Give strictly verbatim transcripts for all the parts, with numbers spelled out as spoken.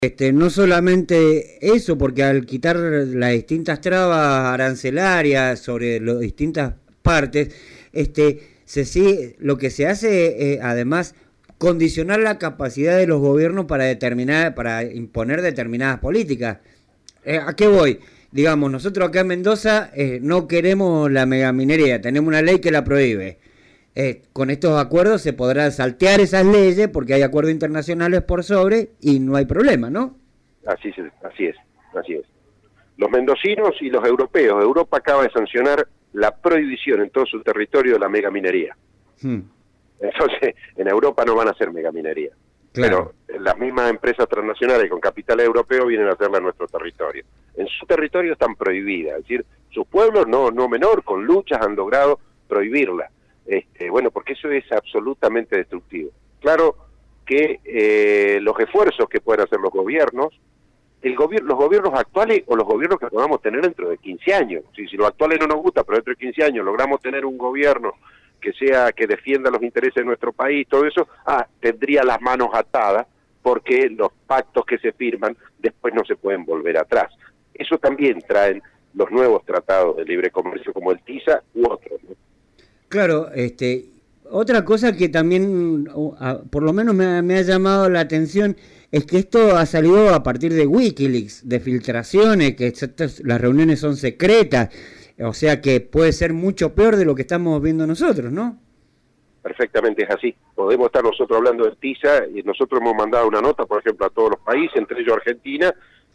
Este, no solamente eso, porque al quitar las distintas trabas arancelarias sobre las distintas partes, este, se sigue, lo que se hace, eh, además, condicionar la capacidad de los gobiernos para determinar, para imponer determinadas políticas. Eh, ¿A qué voy? Digamos, nosotros acá en Mendoza eh, no queremos la megaminería, tenemos una ley que la prohíbe. Eh, con estos acuerdos se podrá saltear esas leyes porque hay acuerdos internacionales por sobre y no hay problema, ¿no? Así es, así es, así es. Los mendocinos y los europeos, Europa acaba de sancionar la prohibición en todo su territorio de la megaminería. Hmm. Entonces, en Europa no van a hacer megaminería. Claro. Pero las mismas empresas transnacionales con capital europeo vienen a hacerla en nuestro territorio. En su territorio están prohibidas, es decir, sus pueblos, no, no menor, con luchas han logrado prohibirla. Este, bueno, porque eso es absolutamente destructivo. Claro que eh, los esfuerzos que pueden hacer los gobiernos, el gobier los gobiernos actuales o los gobiernos que podamos tener dentro de quince años, si, si los actuales no nos gusta, pero dentro de quince años logramos tener un gobierno que sea que defienda los intereses de nuestro país, todo eso, ah, tendría las manos atadas porque los pactos que se firman después no se pueden volver atrás. Eso también traen los nuevos tratados de libre comercio como el TISA u otros, ¿no? Claro, este, otra cosa que también, por lo menos me, me ha llamado la atención, es que esto ha salido a partir de Wikileaks, de filtraciones, que las reuniones son secretas, o sea que puede ser mucho peor de lo que estamos viendo nosotros, ¿no? Perfectamente es así. Podemos estar nosotros hablando del TISA y nosotros hemos mandado una nota, por ejemplo, a todos los países, entre ellos Argentina,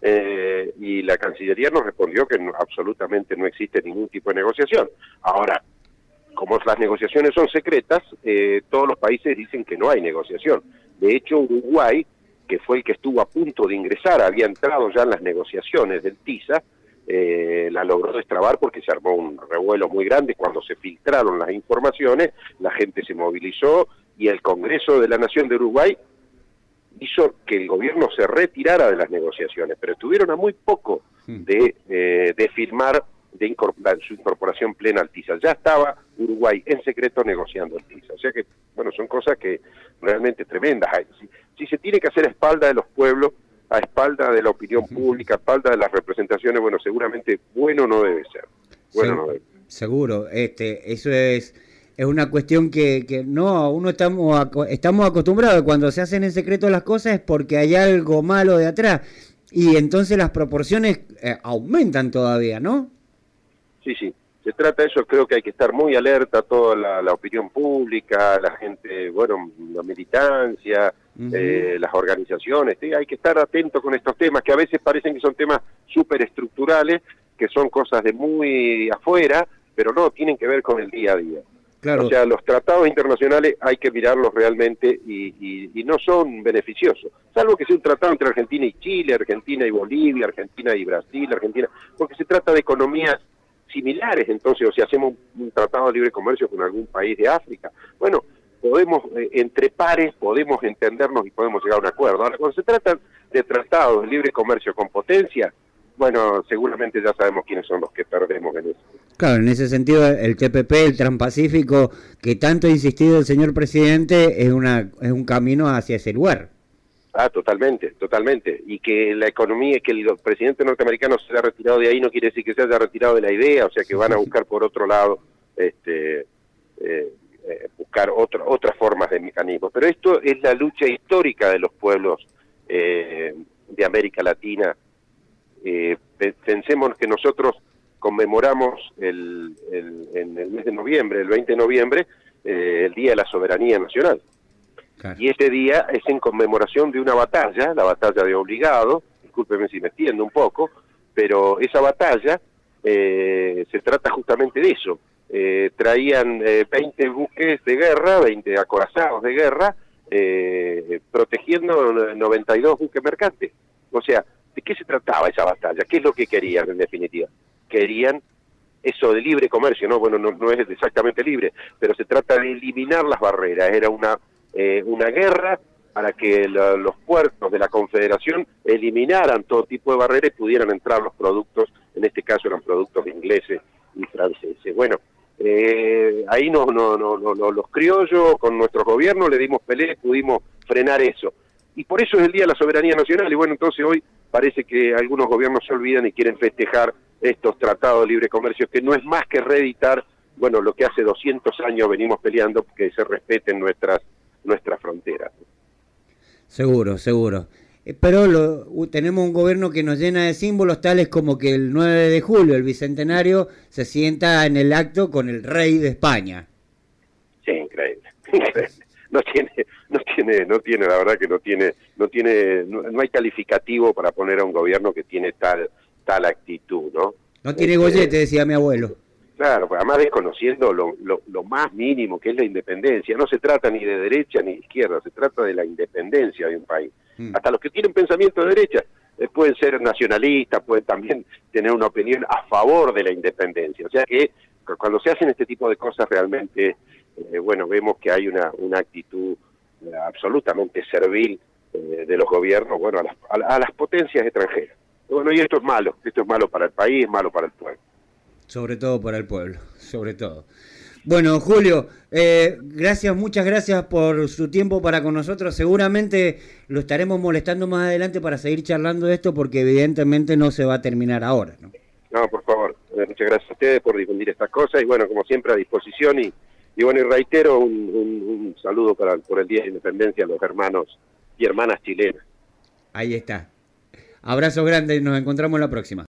eh, y la Cancillería nos respondió que no, absolutamente no existe ningún tipo de negociación. Ahora, como las negociaciones son secretas, eh, todos los países dicen que no hay negociación. De hecho, Uruguay, que fue el que estuvo a punto de ingresar, había entrado ya en las negociaciones del TISA, eh, la logró destrabar porque se armó un revuelo muy grande cuando se filtraron las informaciones, la gente se movilizó y el Congreso de la Nación de Uruguay hizo que el gobierno se retirara de las negociaciones, pero estuvieron a muy poco de, eh, de firmar de incorporar, su incorporación plena al TISA. Ya estaba Uruguay en secreto negociando el TISA. O sea que, bueno, son cosas que realmente tremendas. Si, si se tiene que hacer a espalda de los pueblos, a espalda de la opinión pública, a espalda de las representaciones, bueno, seguramente bueno no debe ser. Bueno Se, no debe. Seguro, este, eso es, es una cuestión que, que no, uno estamos, estamos acostumbrados, cuando se hacen en secreto las cosas es porque hay algo malo de atrás, y entonces las proporciones eh, aumentan todavía, ¿no? Sí, sí, se trata de eso, creo que hay que estar muy alerta, toda la, la opinión pública, la gente, bueno, la militancia, uh-huh. eh, las organizaciones, ¿sí? Hay que estar atento con estos temas, que a veces parecen que son temas súper estructurales, que son cosas de muy afuera, pero no, tienen que ver con el día a día. Claro. O sea, los tratados internacionales hay que mirarlos realmente y, y, y no son beneficiosos, salvo que sea un tratado entre Argentina y Chile, Argentina y Bolivia, Argentina y Brasil, Argentina, porque se trata de economías similares, entonces, o si hacemos un, un tratado de libre comercio con algún país de África, bueno, podemos, eh, entre pares, podemos entendernos y podemos llegar a un acuerdo. Ahora, cuando se trata de tratados de libre comercio con potencia, bueno, seguramente ya sabemos quiénes son los que perdemos en eso. Claro, en ese sentido, el T P P, el Transpacífico, que tanto ha insistido el señor presidente, es, una, es un camino hacia ese lugar. Ah, totalmente, totalmente. Y que la economía, que el presidente norteamericano se haya retirado de ahí no quiere decir que se haya retirado de la idea, o sea que van a buscar por otro lado, este, eh, eh, buscar otro, otras formas de mecanismos. Pero esto es la lucha histórica de los pueblos eh, de América Latina. Eh, pensemos que nosotros conmemoramos el, el, en el mes de noviembre, el veinte de noviembre, eh, el Día de la Soberanía Nacional. Claro. Y este día es en conmemoración de una batalla, la batalla de Obligado, discúlpeme si me extiendo un poco, pero esa batalla eh, se trata justamente de eso. Eh, traían eh, veinte buques de guerra, veinte acorazados de guerra, eh, protegiendo noventa y dos buques mercantes. O sea, ¿de qué se trataba esa batalla? ¿Qué es lo que querían en definitiva? Querían eso de libre comercio, ¿no? Bueno, no, no es exactamente libre, pero se trata de eliminar las barreras. Era una Eh, una guerra para que la, los puertos de la Confederación eliminaran todo tipo de barreras y pudieran entrar los productos, en este caso eran productos ingleses y franceses. Bueno, eh, ahí no, no, no, no, no, los criollos con nuestros gobiernos le dimos pelea y pudimos frenar eso. y por eso es el Día de la Soberanía Nacional, y bueno, entonces hoy parece que algunos gobiernos se olvidan y quieren festejar estos tratados de libre comercio, que no es más que reeditar, bueno, lo que hace doscientos años venimos peleando, que se respeten nuestras, nuestras fronteras. Seguro, seguro. Eh, Pero lo, u- tenemos un gobierno que nos llena de símbolos tales como que el nueve de julio, el Bicentenario, se sienta en el acto con el rey de España. Sí, increíble, increíble. No tiene, no tiene, no tiene, la verdad que no tiene, no tiene, no, no hay calificativo para poner a un gobierno que tiene tal, tal actitud, ¿no? No tiene Este, gollete, decía mi abuelo. Claro, pues además desconociendo lo, lo, lo más mínimo que es la independencia. No se trata ni de derecha ni de izquierda, se trata de la independencia de un país. Mm. Hasta los que tienen pensamiento de derecha eh, pueden ser nacionalistas, pueden también tener una opinión a favor de la independencia. O sea que cu- cuando se hacen este tipo de cosas realmente, eh, bueno, vemos que hay una, una actitud eh, absolutamente servil eh, de los gobiernos, bueno, a las, a, la- a las potencias extranjeras. Y bueno, y esto es malo, esto es malo para el país, es malo para el pueblo. Sobre todo para el pueblo, sobre todo. Bueno, Julio, eh, gracias, muchas gracias por su tiempo para con nosotros. Seguramente lo estaremos molestando más adelante para seguir charlando de esto porque evidentemente no se va a terminar ahora, ¿no? No, por favor, eh, muchas gracias a ustedes por difundir estas cosas y bueno, como siempre a disposición y, y bueno, y reitero un, un, un saludo para, por el Día de Independencia a los hermanos y hermanas chilenas. Ahí está. Abrazo grande y nos encontramos la próxima.